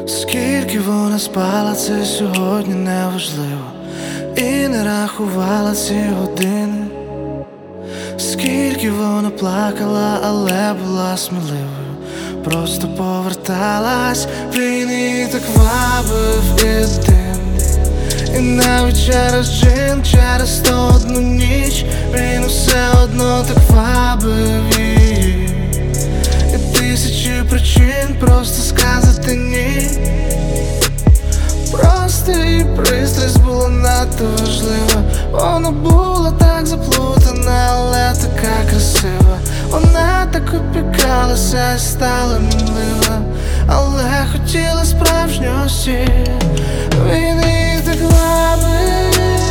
Скільки вона спала, це сьогодні неважливо, і не рахувала ці години. Скільки вона плакала, але була сміливою, просто поверталась. Він її так вабив і дим. І навіть через джин, через 101 ніч він усе одно так вабив її. І тисячі причин просто сказати ні. Просто її пристрасть була надто важлива. Вона була так заплутана, але така красива. Вона так опікалася і стала мінлива, але хотіла справжньості. Він її так вабив.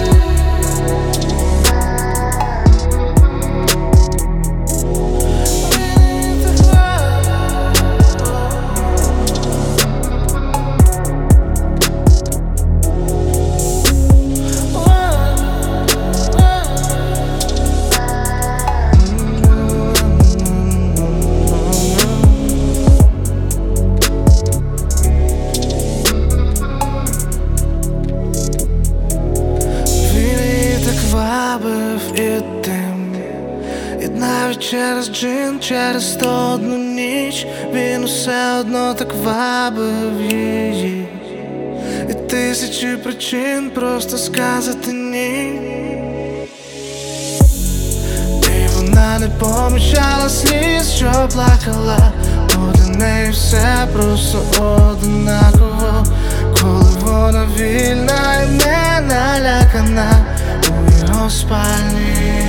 І навіть через джин, через 101 ніч він усе одно так вабив її. І тисячі причин просто сказати ні. І вона не помічала сліз, що плакала, бо для неї все просто однаково. Коли вона вільна і не налякана у його спальні.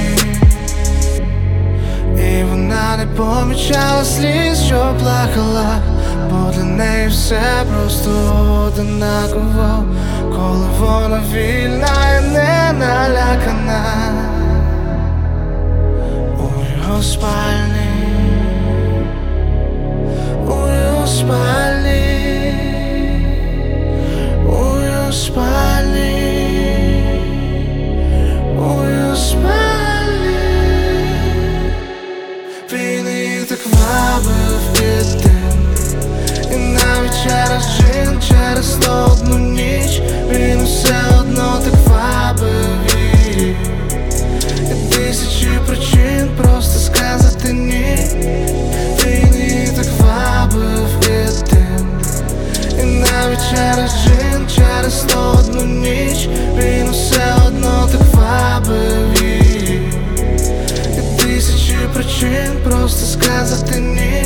І вона не помічала сліз, що плакала, бо для неї все просто однаково. Коли вона вільна і не налякана у його спальні, у його спальні, у його спальні, у його спальні. Він її так вабив і дим. І навіть через джин, через 101 ніч він усе одно так вабив її. І тисячі причин просто сказати ні. Він її так вабив і дим. І навіть через джин, через 101 ніч він усе одно так вабив її. І тисячі причин просто сказати ні.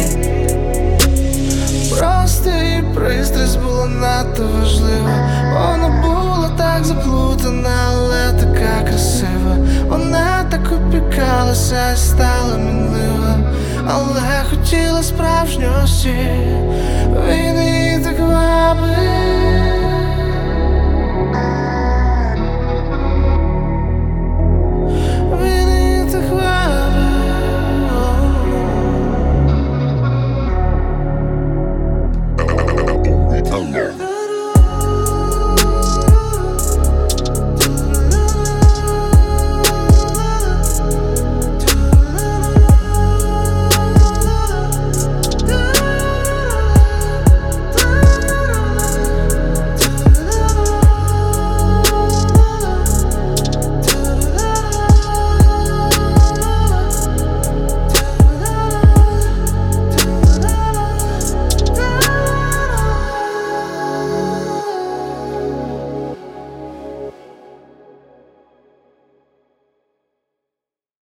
Просто її пристрасть була надто важлива. Вона була так заплутана, але така красива. Вона так опікалася і стала мінлива, але хотіла справжньості.